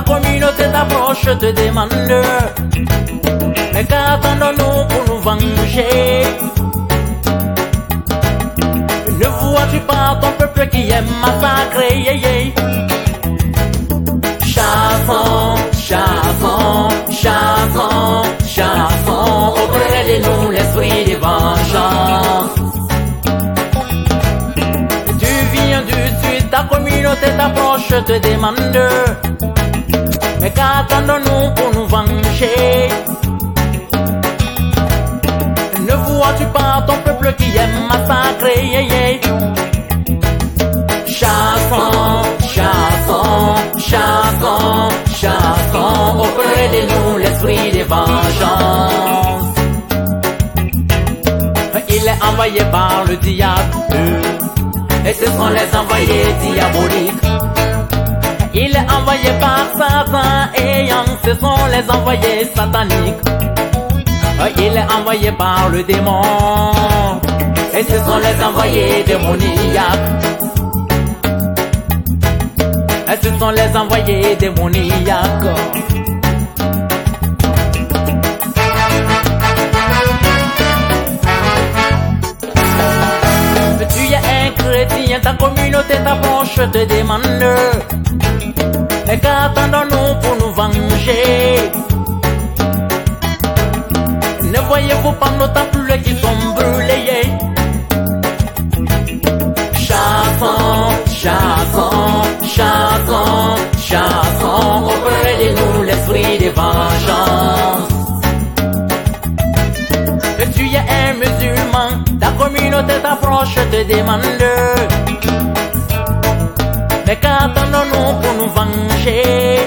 ta communauté t'approche, te demande. Mais qu'attendons-nous pour nous venger? Ne vois-tu pas ton peuple qui est massacré? Yeah, yeah. Chassons, chassons, chassons, chassons auprès de nous l'esprit de vengeance. Tu viens du sud, ta communauté t'approche, te demande. Mais qu'attendons-nous pour nous venger? Ne vois-tu pas ton peuple qui est massacré? Yeah, yeah. Chassons, chassons, chassons, chassons auprès de nous l'esprit de vengeance. Il est envoyé par le diable, et ce sont les envoyés diaboliques. Il est envoyé par Satan, et ce sont les envoyés sataniques. Il est envoyé par le démon, et ce sont les envoyés démoniaques. Et ce sont les envoyés démoniaques. Tu es un chrétien, ta communauté t'approche, te demande. Mais qu'attendons-nous pour nous venger? Ne voyez-vous pas nos temples qui sont brûlés? Chassons, chassons, chassons, chassons auprès de nous l'esprit de vengeance. Que tu es un musulman, ta communauté t'approche, te demande. Mais qu'attendons-nous pour nous venger?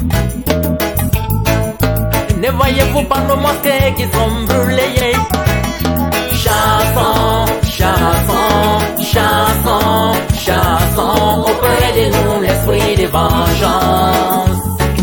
Ne voyez-vous pas nos mosquées qui sont brûlées? Chassons, chassons, chassons, chassons auprès de nous l'esprit de vengeance.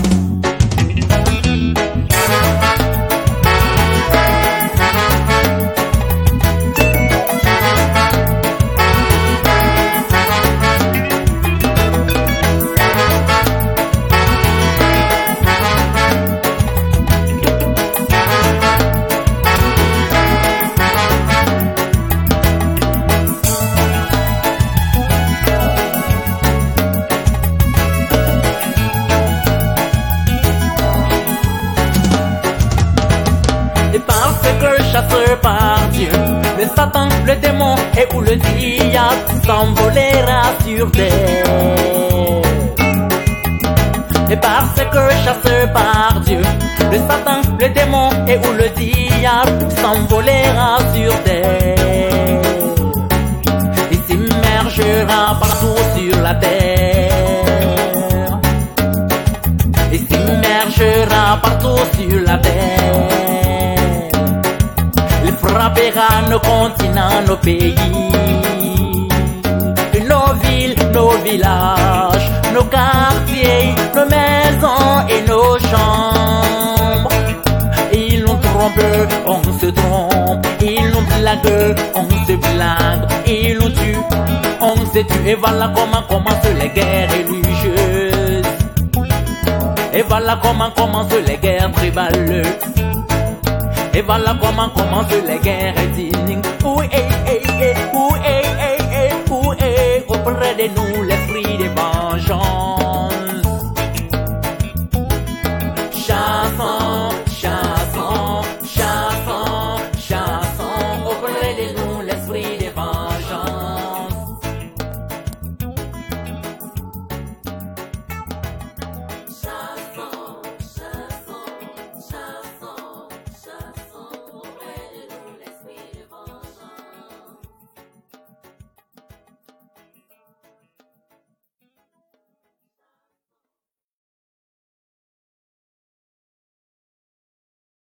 Chasseur par Dieu, le Satan, le démon et où le diable s'envolera sur terre. Et parce que chasseur par Dieu, le Satan, le démon et où le diable s'envolera sur terre. Il s'immergera partout sur la terre. Il s'immergera partout sur la terre. Frappera nos continents, nos pays, nos villes, nos villages, nos quartiers, nos maisons et nos chambres. Ils nous trompent, on se trompe. Ils nous blaguent, on se blague. Ils nous tuent, on se tue. Et voilà comment commencent les guerres religieuses. Et voilà comment commencent les guerres tribales. Et voilà comment commencent les guerres ethniques. Où est auprès de nous l'esprit de vengeance?